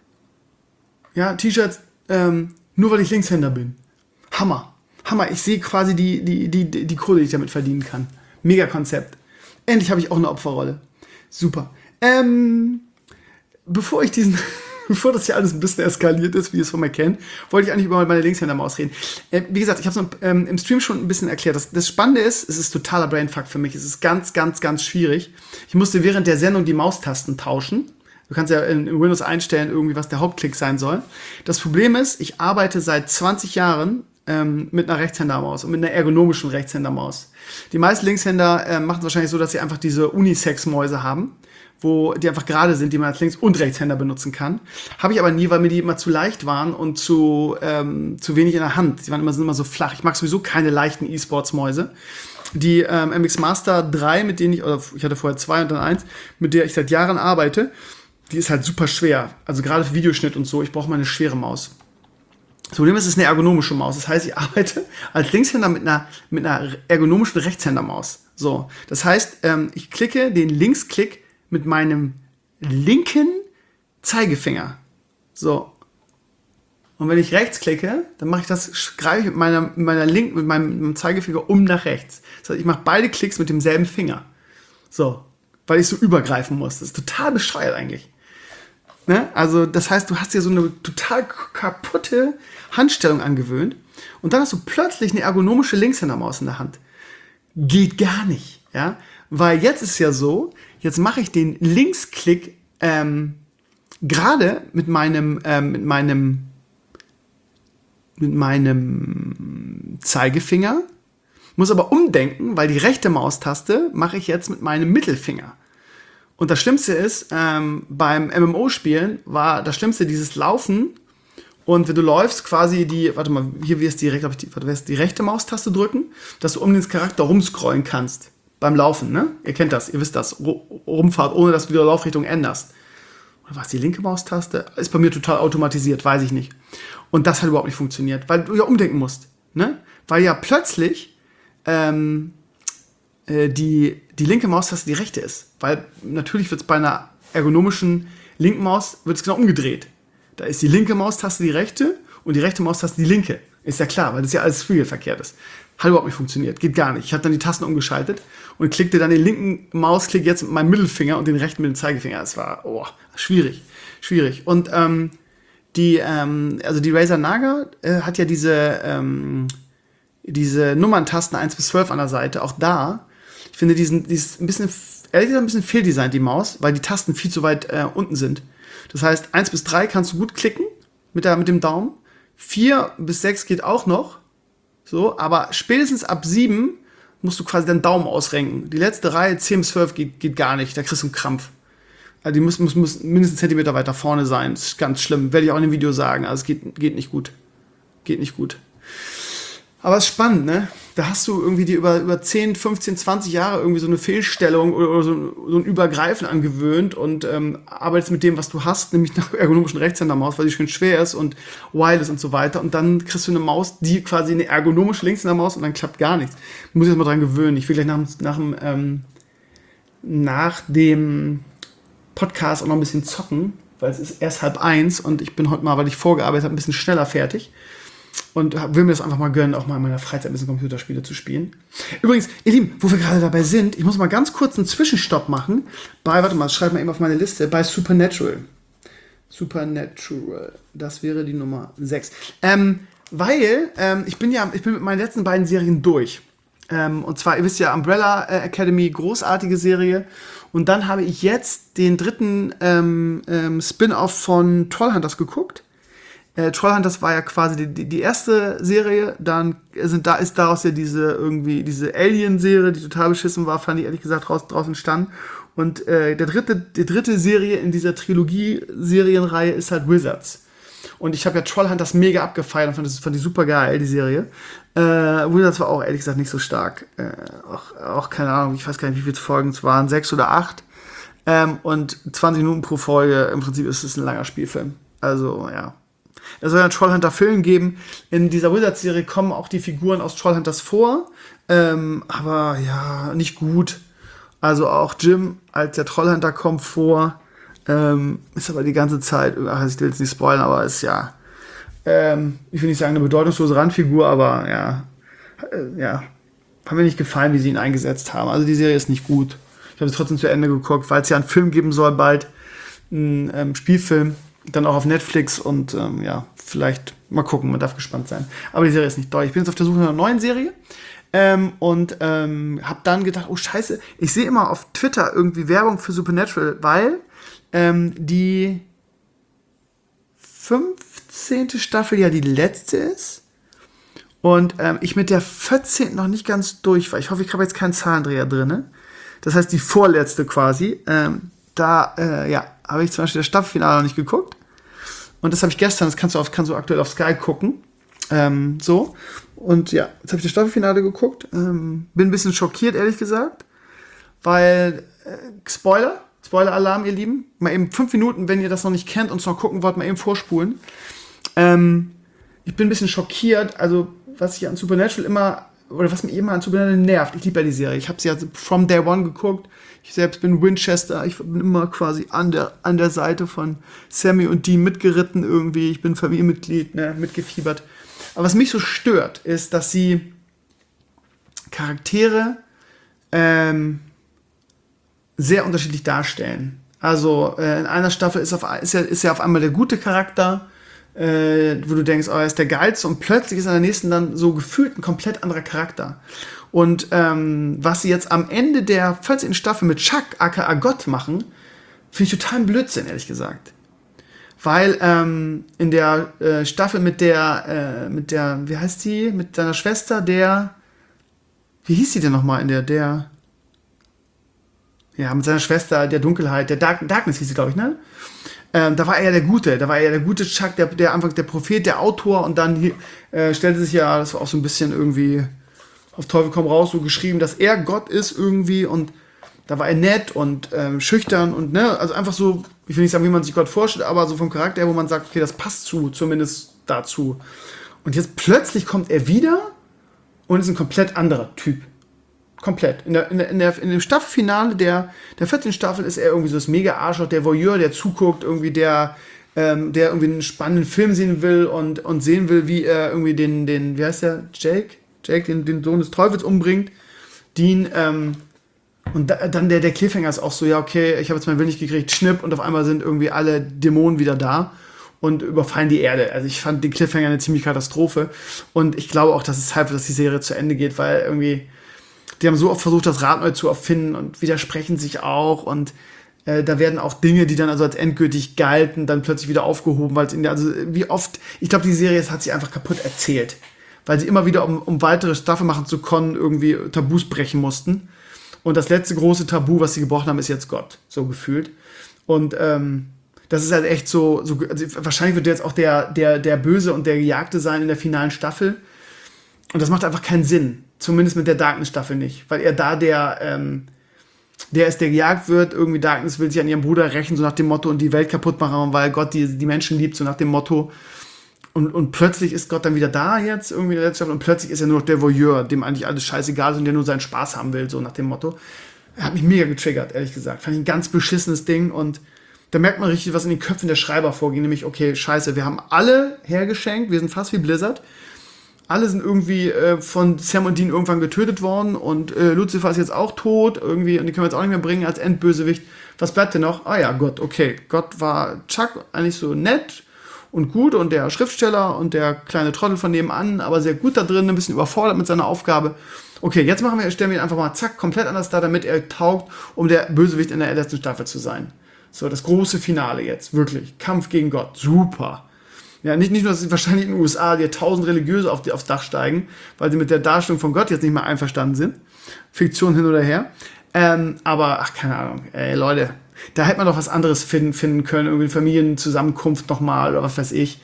Ja, T-Shirts, ähm, nur weil ich Linkshänder bin. Hammer. Hammer. Ich sehe quasi die, die, die, die Kohle, die ich damit verdienen kann. Mega Konzept. Endlich habe ich auch eine Opferrolle. Super. Ähm, bevor ich diesen... Bevor das hier alles ein bisschen eskaliert ist, wie ihr es von mir kennt, wollte ich eigentlich über meine Linkshänder-Maus reden. Äh, wie gesagt, ich habe es ähm, im Stream schon ein bisschen erklärt. Das, das Spannende ist, es ist totaler Brainfuck für mich. Es ist ganz, ganz, ganz schwierig. Ich musste während der Sendung die Maustasten tauschen. Du kannst ja in, in Windows einstellen, irgendwie, was der Hauptklick sein soll. Das Problem ist, ich arbeite seit zwanzig Jahren ähm, mit einer Rechtshändermaus und mit einer ergonomischen Rechtshändermaus. Die meisten Linkshänder äh, machen es wahrscheinlich so, dass sie einfach diese Unisex-Mäuse haben, wo die einfach gerade sind, die man als Links- und Rechtshänder benutzen kann. Habe ich aber nie, weil mir die immer zu leicht waren und zu, ähm, zu wenig in der Hand. Die waren immer, sind immer so flach. Ich mag sowieso keine leichten E-Sports-Mäuse. Die ähm, M X Master drei, mit denen ich, oder ich hatte vorher zwei und dann eins, mit der ich seit Jahren arbeite, die ist halt super schwer. Also gerade für Videoschnitt und so, ich brauche mal eine schwere Maus. Das Problem ist, es ist eine ergonomische Maus. Das heißt, ich arbeite als Linkshänder mit einer, mit einer ergonomischen Rechtshändermaus. So, das heißt, ähm, ich klicke den Linksklick mit meinem linken Zeigefinger. So. Und wenn ich rechts klicke, dann mache ich das, greife ich mit meiner, mit meiner linken, mit meinem, mit meinem Zeigefinger um nach rechts. Das heißt, ich mache beide Klicks mit demselben Finger. So. Weil ich so übergreifen muss. Das ist total bescheuert eigentlich. Ne? Also, das heißt, du hast dir so eine total kaputte Handstellung angewöhnt und dann hast du plötzlich eine ergonomische Linkshändermaus in der Hand. Geht gar nicht. Ja? Weil jetzt ist ja so, jetzt mache ich den Linksklick ähm, gerade mit meinem, ähm, mit meinem, mit meinem Zeigefinger, muss aber umdenken, weil die rechte Maustaste mache ich jetzt mit meinem Mittelfinger. Und das Schlimmste ist, ähm, beim M M O-Spielen war das Schlimmste dieses Laufen. Und wenn du läufst, quasi die, warte mal, hier wirst du direkt, ob ich die, warte, wirst die rechte Maustaste drücken, dass du um den Charakter rumscrollen kannst. Beim Laufen, ne? Ihr kennt das, ihr wisst das. Rumfahrt, ohne dass du die Laufrichtung änderst. Oder was, die linke Maustaste? Ist bei mir total automatisiert, weiß ich nicht. Und das hat überhaupt nicht funktioniert, weil du ja umdenken musst, ne? Weil ja plötzlich ähm, äh, die, die linke Maustaste die rechte ist. Weil natürlich wird es bei einer ergonomischen linken Maus wird's genau umgedreht. Da ist die linke Maustaste die rechte und die rechte Maustaste die linke. Ist ja klar, weil das ja alles spiegelverkehrt ist. Hat überhaupt nicht funktioniert. Geht gar nicht. Ich habe dann die Tasten umgeschaltet und klickte dann den linken Mausklick jetzt mit meinem Mittelfinger und den rechten mit dem Zeigefinger. Es war, oh, schwierig. Schwierig. Und, ähm, die, ähm, also die Razer Naga äh, hat ja diese, ähm, diese Nummerntasten eins bis zwölf an der Seite. Auch da, ich finde, diesen, die ist ein bisschen, ehrlich gesagt, ein bisschen fehldesignt, die Maus, weil die Tasten viel zu weit äh, unten sind. Das heißt, eins bis drei kannst du gut klicken mit, der, mit dem Daumen. vier bis sechs geht auch noch. So, aber spätestens ab sieben musst du quasi deinen Daumen ausrenken. Die letzte Reihe, zehn bis zwölf, geht, geht gar nicht. Da kriegst du einen Krampf. Also die muss, muss, muss mindestens einen Zentimeter weiter vorne sein. Das ist ganz schlimm. Werde ich auch in dem Video sagen. Also es geht, geht nicht gut. Geht nicht gut. Aber es ist spannend, ne? Da hast du irgendwie dir über, über zehn, fünfzehn, zwanzig Jahre irgendwie so eine Fehlstellung oder, oder so, so ein Übergreifen angewöhnt und ähm, arbeitest mit dem, was du hast, nämlich nach ergonomischen Rechtshänder-Maus, weil die schön schwer ist und wireless und so weiter. Und dann kriegst du eine Maus, die quasi eine ergonomische Linkshänder-Maus und dann klappt gar nichts. Muss ich jetzt mal dran gewöhnen. Ich will gleich nach, nach, dem, ähm, nach dem Podcast auch noch ein bisschen zocken, weil es ist erst halb eins und ich bin heute mal, weil ich vorgearbeitet habe, ein bisschen schneller fertig. Und will mir das einfach mal gönnen, auch mal in meiner Freizeit ein bisschen Computerspiele zu spielen. Übrigens, ihr Lieben, wo wir gerade dabei sind, ich muss mal ganz kurz einen Zwischenstopp machen. Bei, warte mal, das schreibe ich mal eben auf meine Liste, bei Supernatural. Supernatural, das wäre die Nummer sechs. Ähm, weil, ähm, ich bin ja, ich bin mit meinen letzten beiden Serien durch. Ähm, und zwar, ihr wisst ja, Umbrella Academy, großartige Serie. Und dann habe ich jetzt den dritten ähm, ähm, Spin-Off von Trollhunters geguckt. Äh, Trollhunters war ja quasi die, die, die erste Serie, dann sind, da ist daraus ja diese irgendwie diese Alien-Serie, die total beschissen war, fand ich ehrlich gesagt raus, draus entstanden. Und äh, der dritte, die dritte Serie in dieser Trilogie-Serienreihe ist halt Wizards. Und ich habe ja Trollhunters mega abgefeiert und fand, das fand ich super geil, die Serie. Äh, Wizards war auch ehrlich gesagt nicht so stark. Äh, auch, auch keine Ahnung, ich weiß gar nicht, wie viele Folgen es waren, sechs oder acht. Ähm, und zwanzig Minuten pro Folge, im Prinzip ist es ein langer Spielfilm. Also, ja. Es soll einen Trollhunter-Film geben. In dieser Wizards-Serie kommen auch die Figuren aus Trollhunters vor. Ähm, aber ja, nicht gut. Also auch Jim als der Trollhunter kommt vor. Ähm, ist aber die ganze Zeit, ach, ich will jetzt nicht spoilern, aber ist ja, ähm, ich will nicht sagen eine bedeutungslose Randfigur, aber ja, äh, ja, hat mir nicht gefallen, wie sie ihn eingesetzt haben. Also die Serie ist nicht gut. Ich habe es trotzdem zu Ende geguckt, weil es ja einen Film geben soll bald, einen ähm, Spielfilm. Dann auch auf Netflix und ähm, ja, vielleicht mal gucken, man darf gespannt sein. Aber die Serie ist nicht doll. Ich bin jetzt auf der Suche nach einer neuen Serie ähm, und ähm, habe dann gedacht, oh scheiße, ich sehe immer auf Twitter irgendwie Werbung für Supernatural, weil ähm, die fünfzehnte Staffel ja die letzte ist und ähm, ich mit der vierzehnten noch nicht ganz durch war. Ich hoffe, ich habe jetzt keinen Zahlendreher drin. Das heißt, die vorletzte quasi. Ähm, da, äh, ja, habe ich zum Beispiel das Staffelfinale noch nicht geguckt. Und das habe ich gestern, das kannst du, auf, kannst du aktuell auf Sky gucken. Ähm, so. Und ja, jetzt habe ich das Staffelfinale geguckt. Ähm, bin ein bisschen schockiert, ehrlich gesagt. Weil, äh, Spoiler, Spoiler-Alarm, ihr Lieben. Mal eben fünf Minuten, wenn ihr das noch nicht kennt und es noch gucken wollt, mal eben vorspulen. Ähm, ich bin ein bisschen schockiert. Also, was ich an Supernatural immer, oder was mich immer an Supernatural nervt, ich liebe ja die Serie. Ich habe sie ja from day one geguckt. Ich selbst bin Winchester, ich bin immer quasi an der, an der Seite von Sammy und Dean mitgeritten irgendwie. Ich bin Familienmitglied, ne, mitgefiebert. Aber was mich so stört, ist, dass sie Charaktere ähm, sehr unterschiedlich darstellen. Also äh, in einer Staffel ist, auf, ist, ja, ist ja auf einmal der gute Charakter, äh, wo du denkst, oh, er ist der geilste, und plötzlich ist in der nächsten dann so gefühlt ein komplett anderer Charakter. Und ähm, was sie jetzt am Ende der vierzehnten Staffel mit Chuck, aka Gott, machen, finde ich total Blödsinn, ehrlich gesagt. Weil ähm, in der äh, Staffel mit der, äh, mit der, wie heißt die, mit seiner Schwester, der, wie hieß die denn nochmal in der, der, ja, mit seiner Schwester, der Dunkelheit, der Dark, Darkness hieß sie, glaube ich, ne? Ähm, da war er ja der Gute, da war er ja der gute Chuck, der, der einfach der Prophet, der Autor, und dann äh, stellte sich ja, das war auch so ein bisschen irgendwie auf Teufel komm raus, so geschrieben, dass er Gott ist irgendwie, und da war er nett und ähm, schüchtern und, ne, also einfach so, ich will nicht sagen, wie man sich Gott vorstellt, aber so vom Charakter her, wo man sagt, okay, das passt zu, zumindest dazu. Und jetzt plötzlich kommt er wieder und ist ein komplett anderer Typ. Komplett. In, der, in, der, in, der, in dem Staffelfinale der, der vierzehnten Staffel ist er irgendwie so das Mega-Arschloch, der Voyeur, der zuguckt, irgendwie der, ähm, der irgendwie einen spannenden Film sehen will und, und sehen will, wie er irgendwie den, den, wie heißt der, Jake? Jake den, den Sohn des Teufels umbringt, Dean, ähm, und da, dann der, der Cliffhanger ist auch so, ja, okay, ich habe jetzt meinen Willen nicht gekriegt, schnipp, und auf einmal sind irgendwie alle Dämonen wieder da und überfallen die Erde. Also ich fand den Cliffhanger eine ziemliche Katastrophe und ich glaube auch, dass es Zeit wird, dass die Serie zu Ende geht, weil irgendwie, die haben so oft versucht, das Rad neu zu erfinden und widersprechen sich auch und äh, da werden auch Dinge, die dann also als endgültig galten, dann plötzlich wieder aufgehoben, weil es in der, also wie oft, ich glaube, die Serie hat sich einfach kaputt erzählt, weil sie immer wieder, um, um weitere Staffeln machen zu können, irgendwie Tabus brechen mussten. Und das letzte große Tabu, was sie gebrochen haben, ist jetzt Gott, so gefühlt. Und ähm, das ist halt echt so, so also wahrscheinlich wird jetzt auch der, der, der Böse und der Gejagte sein in der finalen Staffel. Und das macht einfach keinen Sinn. Zumindest mit der Darkness-Staffel nicht. Weil er da der, ähm, der ist, der gejagt wird. Irgendwie Darkness will sich an ihrem Bruder rächen, so nach dem Motto, und die Welt kaputt machen, weil Gott die, die Menschen liebt, so nach dem Motto. Und, und plötzlich ist Gott dann wieder da jetzt, irgendwie in der letzten Staffel, und plötzlich ist er nur noch der Voyeur, dem eigentlich alles scheißegal ist und der nur seinen Spaß haben will, so nach dem Motto. Er hat mich mega getriggert, ehrlich gesagt. Fand ich ein ganz beschissenes Ding und da merkt man richtig, was in den Köpfen der Schreiber vorging, nämlich, okay, scheiße, wir haben alle hergeschenkt, wir sind fast wie Blizzard. Alle sind irgendwie äh, von Sam und Dean irgendwann getötet worden und äh, Lucifer ist jetzt auch tot irgendwie und die können wir jetzt auch nicht mehr bringen als Endbösewicht. Was bleibt denn noch? Ah ja, Gott, okay. Gott war Chuck eigentlich so nett und gut und der Schriftsteller und der kleine Trottel von nebenan, aber sehr gut da drin, ein bisschen überfordert mit seiner Aufgabe. Okay, jetzt machen wir, stellen wir ihn einfach mal zack, komplett anders da, damit er taugt, um der Bösewicht in der letzten Staffel zu sein. So, das große Finale jetzt, wirklich. Kampf gegen Gott, super. Ja, nicht, nicht nur, dass sie wahrscheinlich in den U S A dir tausend Religiöse auf die, aufs Dach steigen, weil sie mit der Darstellung von Gott jetzt nicht mehr einverstanden sind. Fiktion hin oder her. Ähm, aber, ach, keine Ahnung, ey, Leute, da hätte man doch was anderes finden, finden können, irgendwie Familienzusammenkunft nochmal oder was weiß ich.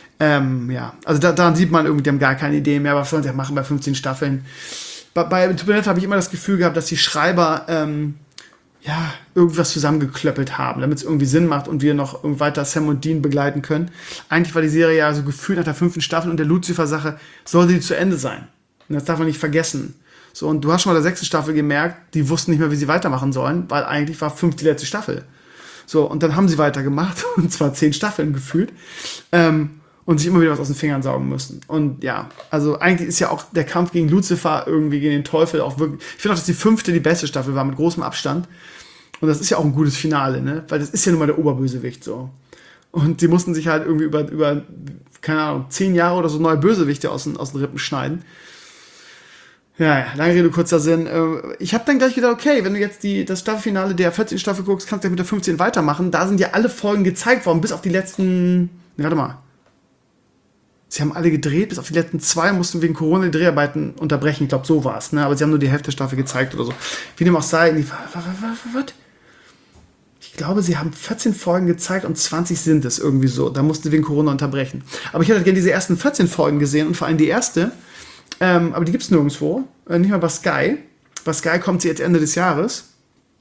Ähm, ja, also da, daran sieht man irgendwie, die haben gar keine Idee mehr, was sollen sie machen bei fünfzehn Staffeln. Bei, bei Supernatural habe ich immer das Gefühl gehabt, dass die Schreiber ähm, ja, irgendwas zusammengeklöppelt haben, damit es irgendwie Sinn macht und wir noch weiter Sam und Dean begleiten können. Eigentlich war die Serie ja so gefühlt nach der fünften Staffel und der Lucifer-Sache sollte die zu Ende sein. Und das darf man nicht vergessen. So, und du hast schon mal der sechsten Staffel gemerkt, die wussten nicht mehr, wie sie weitermachen sollen, weil eigentlich war fünf die letzte Staffel. So, und dann haben sie weitergemacht, und zwar zehn Staffeln gefühlt, ähm, und sich immer wieder was aus den Fingern saugen müssen. Und ja, also eigentlich ist ja auch der Kampf gegen Lucifer, irgendwie gegen den Teufel auch wirklich, ich finde auch, dass die fünfte die beste Staffel war, mit großem Abstand. Und das ist ja auch ein gutes Finale, ne? Weil das ist ja nun mal der Oberbösewicht so. Und die mussten sich halt irgendwie über, über keine Ahnung, zehn Jahre oder so neue Bösewichte aus den, aus den Rippen schneiden. Ja, ja, lange Rede, kurzer Sinn. Ich habe dann gleich gedacht, okay, wenn du jetzt die, das Staffelfinale der vierzehnten Staffel guckst, kannst du ja mit der fünfzehnten weitermachen. Da sind ja alle Folgen gezeigt worden, bis auf die letzten, ne, warte mal. Sie haben alle gedreht, bis auf die letzten zwei mussten wegen Corona die Dreharbeiten unterbrechen. Ich glaube, so war es, ne? Aber sie haben nur die Hälfte der Staffel gezeigt oder so. Wie dem auch sei, die, was, was, was? Ich glaube, sie haben vierzehn Folgen gezeigt und zwanzig sind es irgendwie so. Da mussten sie wegen Corona unterbrechen. Aber ich hätte gerne diese ersten vierzehn Folgen gesehen und vor allem die erste. Ähm, aber die gibt es nirgendwo. Äh, nicht mal bei Sky. Bei Sky kommt sie jetzt Ende des Jahres.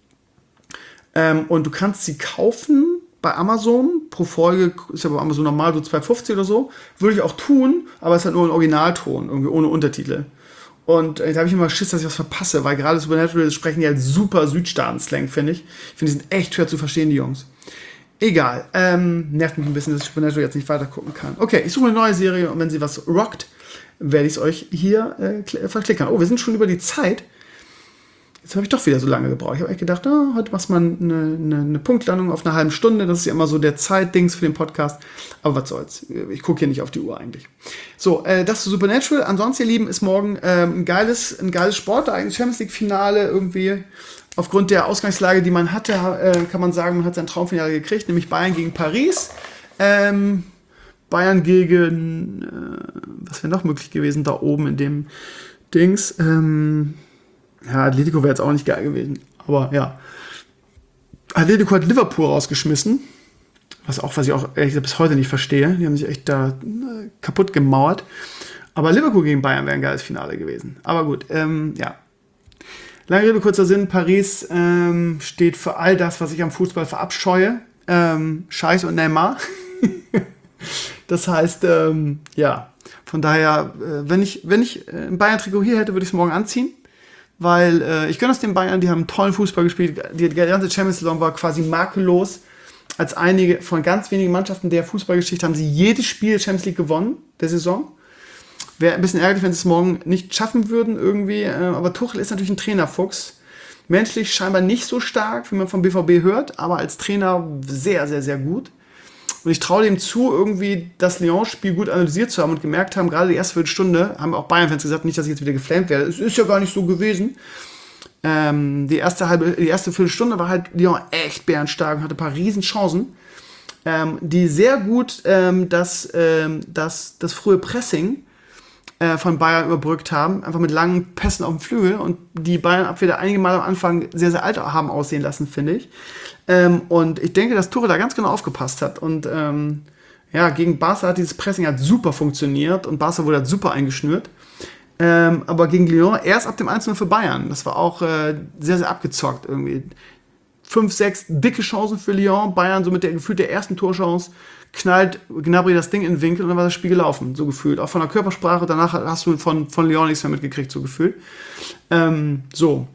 Ähm, und du kannst sie kaufen bei Amazon. Pro Folge ist ja bei Amazon normal so zwei fünfzig oder so. Würde ich auch tun, aber es ist halt nur ein Originalton, irgendwie ohne Untertitel. Und äh, da habe ich immer Schiss, dass ich was verpasse, weil gerade Supernatural sprechen die halt super Südstaaten-Slang, finde ich. Ich finde, die sind echt schwer zu verstehen, die Jungs. Egal. Ähm, nervt mich ein bisschen, dass ich Supernatural jetzt nicht weiter gucken kann. Okay, ich suche eine neue Serie und wenn sie was rockt, werde ich es euch hier äh, verklickern. Oh, wir sind schon über die Zeit. Jetzt habe ich doch wieder so lange gebraucht. Ich habe echt gedacht, oh, heute machst du mal eine, eine, eine Punktlandung auf eine halbe Stunde. Das ist ja immer so der Zeitdings für den Podcast. Aber was soll's. Ich gucke hier nicht auf die Uhr eigentlich. So, äh, das zu Supernatural. Ansonsten, ihr Lieben, ist morgen ähm, ein geiles, ein geiles Sportereignis. Champions League Finale irgendwie. Aufgrund der Ausgangslage, die man hatte, äh, kann man sagen, man hat sein Traumfinale gekriegt. Nämlich Bayern gegen Paris. Ähm, Bayern gegen, äh, was wäre noch möglich gewesen da oben in dem Dings? Ähm, ja, Atletico wäre jetzt auch nicht geil gewesen. Aber ja. Atletico hat Liverpool rausgeschmissen. Was auch, was ich auch ehrlich gesagt bis heute nicht verstehe. Die haben sich echt da äh, kaputt gemauert. Aber Liverpool gegen Bayern wäre ein geiles Finale gewesen. Aber gut, ähm, ja. Lange Rede, kurzer Sinn. Paris ähm, steht für all das, was ich am Fußball verabscheue. Ähm, Scheiß und Neymar. Das heißt, ähm, ja, von daher, äh, wenn ich, wenn ich ein Bayern-Trikot hier hätte, würde ich es morgen anziehen, weil äh, ich gönne es den Bayern, die haben tollen Fußball gespielt, die, die ganze Champions-Saison war quasi makellos, als einige von ganz wenigen Mannschaften der Fußballgeschichte haben sie jedes Spiel Champions League gewonnen, der Saison, Wäre ein bisschen ärgerlich, wenn sie es morgen nicht schaffen würden irgendwie. Äh, aber Tuchel ist natürlich ein Trainerfuchs. Menschlich scheinbar nicht so stark, wie man vom B V B hört, aber als Trainer sehr, sehr, sehr gut. Und ich traue dem zu, irgendwie das Lyon-Spiel gut analysiert zu haben und gemerkt haben, gerade die erste Viertelstunde, haben auch Bayern-Fans gesagt, nicht, dass ich jetzt wieder geflamed werde. Es ist ja gar nicht so gewesen. Ähm, die, erste halbe, die erste Viertelstunde war halt Lyon echt bärenstark und hatte ein paar Riesenchancen, ähm, die sehr gut ähm, das, ähm, das, das frühe Pressing äh, von Bayern überbrückt haben, einfach mit langen Pässen auf dem Flügel und die Bayern-Abwehr einige Mal am Anfang sehr, sehr alt haben aussehen lassen, finde ich. Ähm, und ich denke, dass Tuchel da ganz genau aufgepasst hat. Und ähm, ja, gegen Barca hat dieses Pressing halt super funktioniert und Barca wurde halt super eingeschnürt. Ähm, aber gegen Lyon erst ab dem eins null für Bayern. Das war auch äh, sehr, sehr abgezockt irgendwie. Fünf, sechs dicke Chancen für Lyon. Bayern so mit der gefühlt der ersten Torchance knallt Gnabry das Ding in den Winkel und dann war das Spiel gelaufen, so gefühlt. Auch von der Körpersprache, danach hast du von, von Lyon nichts mehr mitgekriegt, so gefühlt. Ähm, so.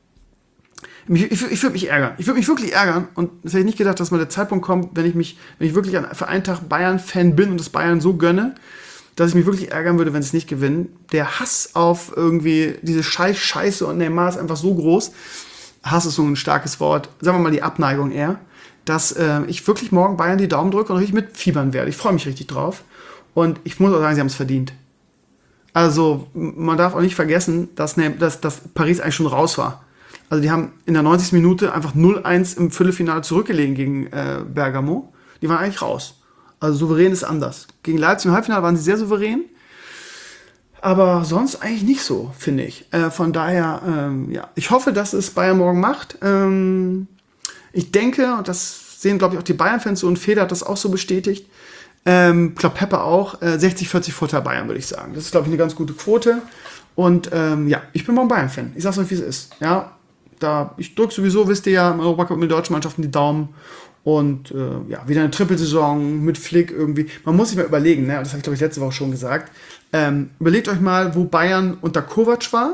Ich, ich, ich würde mich ärgern. Ich würde mich wirklich ärgern. Und das hätte ich nicht gedacht, dass mal der Zeitpunkt kommt, wenn ich mich, wenn ich wirklich für einen Tag Bayern-Fan bin und das Bayern so gönne, dass ich mich wirklich ärgern würde, wenn sie es nicht gewinnen. Der Hass auf irgendwie diese Scheiß Scheiße und Neymar ist einfach so groß. Hass ist so ein starkes Wort. Sagen wir mal die Abneigung eher. Dass äh, ich wirklich morgen Bayern die Daumen drücke und richtig mitfiebern werde. Ich freue mich richtig drauf. Und ich muss auch sagen, sie haben es verdient. Also man darf auch nicht vergessen, dass, dass, dass Paris eigentlich schon raus war. Also die haben in der neunzigsten Minute einfach null eins im Viertelfinale zurückgelegen gegen äh, Bergamo. Die waren eigentlich raus. Also souverän ist anders. Gegen Leipzig im Halbfinale waren sie sehr souverän. Aber sonst eigentlich nicht so, finde ich. Äh, von daher, ähm, ja, ich hoffe, dass es Bayern morgen macht. Ähm, ich denke, und das sehen, glaube ich, auch die Bayern-Fans so, und Feder hat das auch so bestätigt, ähm, ich glaube, Peppe auch, äh, sechzig vierzig Vorteil Bayern, würde ich sagen. Das ist, glaube ich, eine ganz gute Quote. Und ähm, ja, ich bin morgen Bayern-Fan. Ich sag's euch, wie es ist. Ja, da, ich drücke sowieso, wisst ihr ja, im Europacup mit den deutschen Mannschaften die Daumen. Und äh, ja, wieder eine Trippelsaison mit Flick irgendwie. Man muss sich mal überlegen, ne? Das habe ich, glaube ich, letzte Woche schon gesagt. Ähm, überlegt euch mal, wo Bayern unter Kovac war.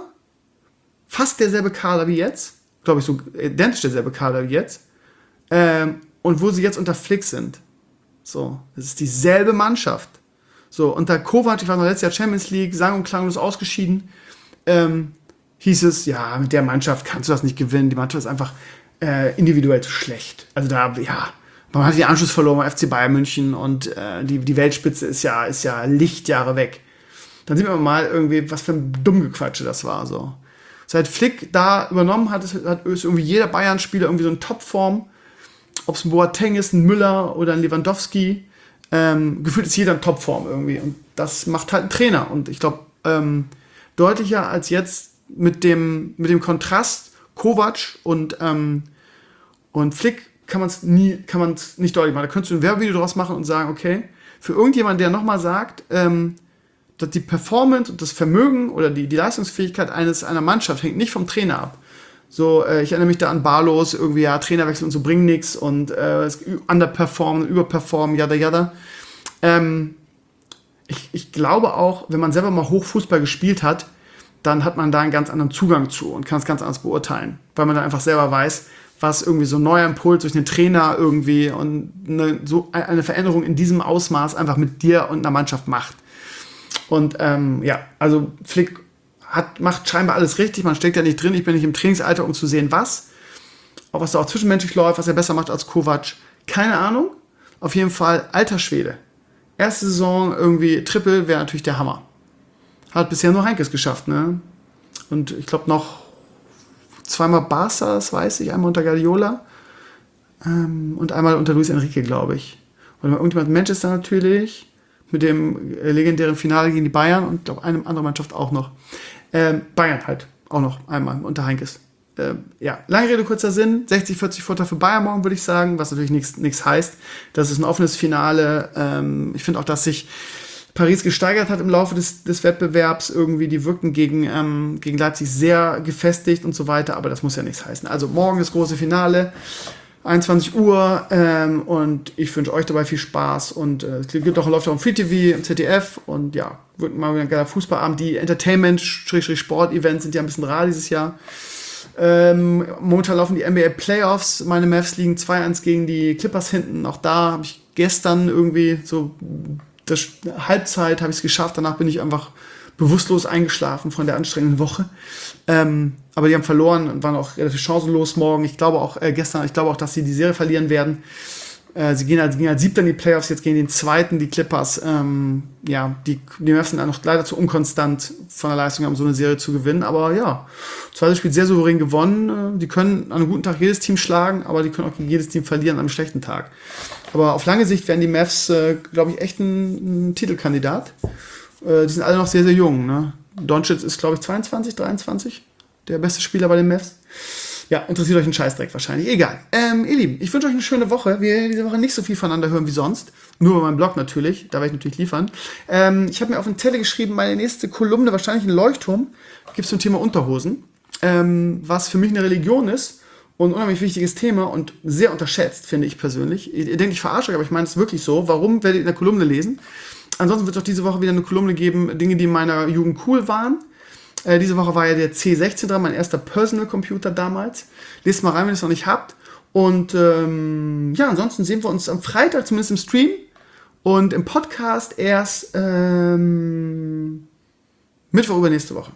Fast derselbe Kader wie jetzt. Glaube ich, so identisch derselbe Kader wie jetzt. Ähm, und wo sie jetzt unter Flick sind. So, das ist dieselbe Mannschaft. So, unter Kovac, ich war noch letztes Jahr Champions League, sang- und klanglos ausgeschieden. Ähm, hieß es, ja, mit der Mannschaft kannst du das nicht gewinnen. Die Mannschaft ist einfach äh, individuell zu schlecht. Also da, ja, man hat den Anschluss verloren beim F C Bayern München und äh, die, die Weltspitze ist ja, ist ja Lichtjahre weg. Dann sieht man mal irgendwie, was für ein Dummgequatsche das war. So. Seit Flick da übernommen hat, ist, hat ist irgendwie jeder Bayern-Spieler irgendwie so in Topform. Ob es ein Boateng ist, ein Müller oder ein Lewandowski. Ähm, gefühlt ist jeder in Topform irgendwie. Und das macht halt ein Trainer. Und ich glaube, ähm, deutlicher als jetzt mit dem, mit dem Kontrast Kovac und, ähm, und Flick kann man es nie, kann man es nicht deutlich machen. Da könntest du ein Werbevideo draus machen und sagen, okay, für irgendjemanden, der nochmal sagt, ähm, dass die Performance und das Vermögen oder die, die Leistungsfähigkeit eines, einer Mannschaft hängt nicht vom Trainer ab. So, äh, ich erinnere mich da an Barlos, irgendwie, ja, Trainerwechsel und so bringen nichts und äh, underperformen, überperformen, yada yada. Ähm, ich, ich glaube auch, wenn man selber mal Hochfußball gespielt hat, dann hat man da einen ganz anderen Zugang zu und kann es ganz anders beurteilen, weil man dann einfach selber weiß, was irgendwie so ein neuer Impuls durch einen Trainer irgendwie und eine, so eine Veränderung in diesem Ausmaß einfach mit dir und einer Mannschaft macht. Und ähm, ja, also Flick hat, macht scheinbar alles richtig, man steckt ja nicht drin, ich bin nicht im Trainingsalter, um zu sehen, was. Auch was da auch zwischenmenschlich läuft, was er besser macht als Kovac, keine Ahnung. Auf jeden Fall alter Schwede. Erste Saison irgendwie Triple wäre natürlich der Hammer. Hat bisher nur Heinkes geschafft, ne? Und ich glaube noch zweimal Barca, das weiß ich, einmal unter Guardiola ähm, und einmal unter Luis Enrique, glaube ich. Und irgendjemand Manchester natürlich, mit dem legendären Finale gegen die Bayern und glaube eine andere Mannschaft auch noch. Ähm, Bayern halt, auch noch einmal unter Heinkes. Ähm, ja, lange Rede, kurzer Sinn, sechzig vierzig Vorteil für Bayern morgen, würde ich sagen, was natürlich nichts heißt. Das ist ein offenes Finale. Ähm, ich finde auch, dass sich Paris gesteigert hat im Laufe des, des Wettbewerbs. Irgendwie, die wirken gegen, ähm, gegen Leipzig sehr gefestigt und so weiter, aber das muss ja nichts heißen. Also morgen das große Finale, einundzwanzig Uhr, ähm, und ich wünsche euch dabei viel Spaß und äh, es gibt auch, läuft auch im Free T V, im Z D F und ja, wird mal wieder ein geiler Fußballabend. Die Entertainment-Sport-Events sind ja ein bisschen rar dieses Jahr. Ähm, momentan laufen die N B A Playoffs, meine Mavs liegen zwei eins gegen die Clippers hinten. Auch da habe ich gestern irgendwie so das Halbzeit habe ich es geschafft. Danach bin ich einfach bewusstlos eingeschlafen von der anstrengenden Woche. Ähm, aber die haben verloren und waren auch relativ chancenlos morgen. Ich glaube auch äh, gestern, ich glaube auch, dass sie die Serie verlieren werden. Äh, sie gehen als, gehen als Siebter in die Playoffs, jetzt gehen den Zweiten, die Clippers. Ähm, ja, die, die Mavs sind noch leider zu unkonstant von der Leistung, um so eine Serie zu gewinnen. Aber ja, das zweite Spiel sehr souverän gewonnen. Die können an einem guten Tag jedes Team schlagen, aber die können auch gegen jedes Team verlieren an einem schlechten Tag. Aber auf lange Sicht werden die Mavs, äh, glaube ich, echt ein, ein Titelkandidat. Äh, die sind alle noch sehr, sehr jung. Ne? Doncic ist, glaube ich, zweiundzwanzig, dreiundzwanzig. Der beste Spieler bei den Mavs. Ja, interessiert euch ein Scheißdreck wahrscheinlich. Egal. Ähm, ihr Lieben, ich wünsche euch eine schöne Woche. Wir werden diese Woche nicht so viel voneinander hören wie sonst. Nur bei meinem Blog natürlich. Da werde ich natürlich liefern. Ähm, ich habe mir auf den Zettel geschrieben, meine nächste Kolumne, wahrscheinlich ein Leuchtturm, gibt es zum Thema Unterhosen. Ähm, was für mich eine Religion ist. Und ein unheimlich wichtiges Thema und sehr unterschätzt, finde ich persönlich. Ihr, ihr denkt, ich verarsche euch, aber ich meine es wirklich so. Warum werdet ihr in der Kolumne lesen? Ansonsten wird es auch diese Woche wieder eine Kolumne geben, Dinge, die in meiner Jugend cool waren. Äh, diese Woche war ja der C sechzehn dran, mein erster Personal Computer damals. Lest mal rein, wenn ihr es noch nicht habt. Und ähm, ja, ansonsten sehen wir uns am Freitag, zumindest im Stream. Und im Podcast erst ähm, Mittwoch übernächste Woche.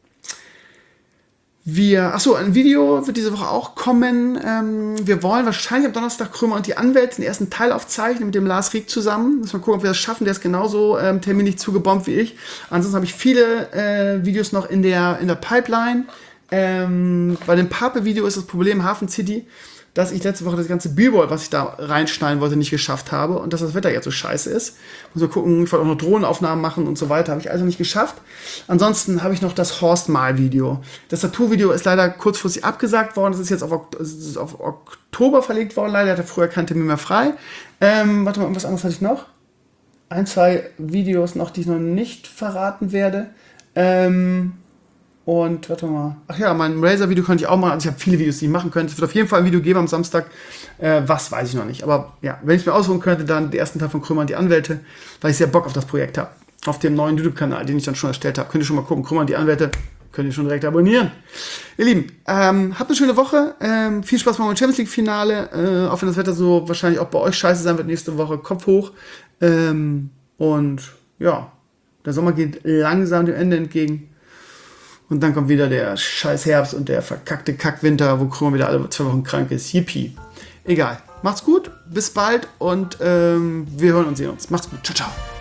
Wir, achso, ein Video wird diese Woche auch kommen. Ähm, wir wollen wahrscheinlich am Donnerstag Krömer und die Anwälte den ersten Teil aufzeichnen mit dem Lars Rieck zusammen. Müssen wir gucken, ob wir das schaffen. Der ist genauso ähm, terminlich zugebombt wie ich. Ansonsten habe ich viele äh, Videos noch in der, in der Pipeline. Ähm, bei dem Pape-Video ist das Problem Hafen City, dass ich letzte Woche das ganze Billboard, was ich da reinschneiden wollte, nicht geschafft habe und dass das Wetter jetzt so scheiße ist. Muss mal gucken, ich wollte auch noch Drohnenaufnahmen machen und so weiter, habe ich also nicht geschafft. Ansonsten habe ich noch das Horst-Mal-Video. Das Tattoo-Video ist leider kurzfristig abgesagt worden, das ist jetzt auf, Ok- das ist auf Oktober verlegt worden, leider hatte früher keinen Termin mehr frei. Ähm, warte mal, irgendwas anderes hatte ich noch? Ein, zwei Videos noch, die ich noch nicht verraten werde. Ähm... Und, warte mal. Ach ja, mein Razer-Video konnte ich auch machen. Also ich habe viele Videos, die ich machen könnte. Es wird auf jeden Fall ein Video geben am Samstag. Äh, was, weiß ich noch nicht. Aber ja, wenn ich es mir aussuchen könnte, dann den ersten Teil von Krömer und die Anwälte, weil ich sehr Bock auf das Projekt habe. Auf dem neuen YouTube-Kanal, den ich dann schon erstellt habe. Könnt ihr schon mal gucken. Krömer und die Anwälte. Könnt ihr schon direkt abonnieren. Ihr Lieben, ähm, habt eine schöne Woche. Ähm, viel Spaß beim Champions League-Finale. Äh, auch wenn das Wetter so wahrscheinlich auch bei euch scheiße sein wird nächste Woche. Kopf hoch. Ähm, und ja, der Sommer geht langsam dem Ende entgegen. Und dann kommt wieder der scheiß Herbst und der verkackte Kackwinter, wo Krömer wieder alle zwei Wochen krank ist. Yippie. Egal. Macht's gut, bis bald und ähm, wir hören und sehen uns. Macht's gut. Ciao, ciao.